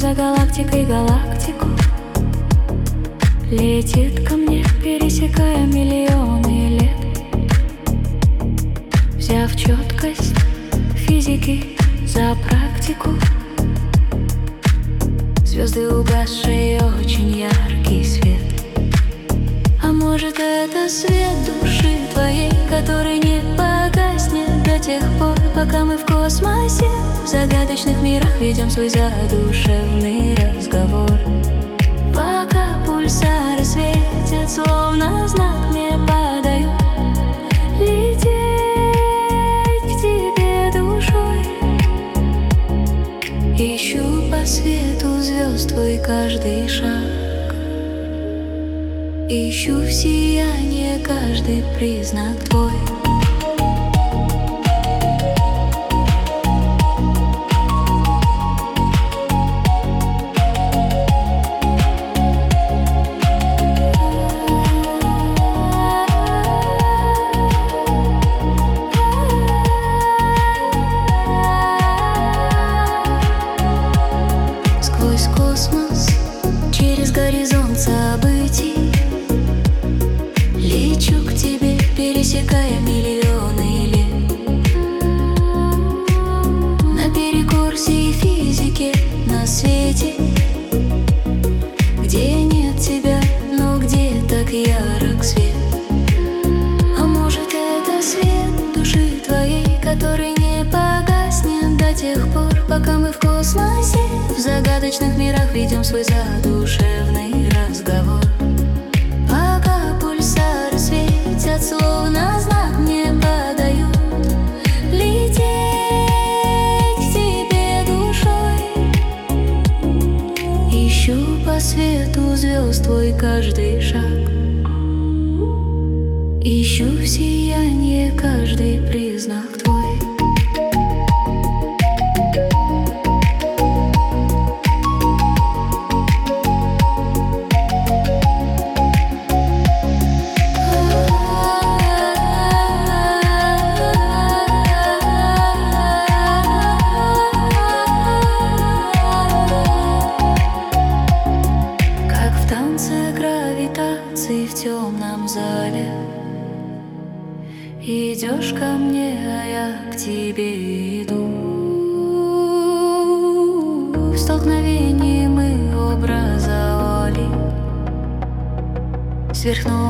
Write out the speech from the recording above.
за галактикой галактику. Летит ко мне, пересекая миллионы лет, взяв четкость физики за практику. Звезды угасшие, очень яркий свет. А может, это свет души твоей, который не погаснет до тех пор, пока мы в космосе, в загадочных мирах ведем свой задушевный разговор. Пока пульсары светят, словно знак мне подают, лететь к тебе душой. Ищу по свету звезд твой каждый шаг, ищу в сиянии каждый признак твой. Сквозь космос, через горизонт событий, лечу к тебе, пересекая миллионы лет. Наперекор всей физике на свете, где нет тебя, но где так ярок свет. А может, это свет души твоей, который не погаснет до тех пор, пока мы в космосе, в загадочных мирах ведем свой задушевный разговор. Пока пульсары светят, словно знак мне подают, лететь к тебе душой. Ищу по свету звезд твой каждый шаг, ищу в сиянии каждый признак твой. Гравитации в темном зале, идешь ко мне, а я к тебе иду. В столкновении мы образовали сверхновую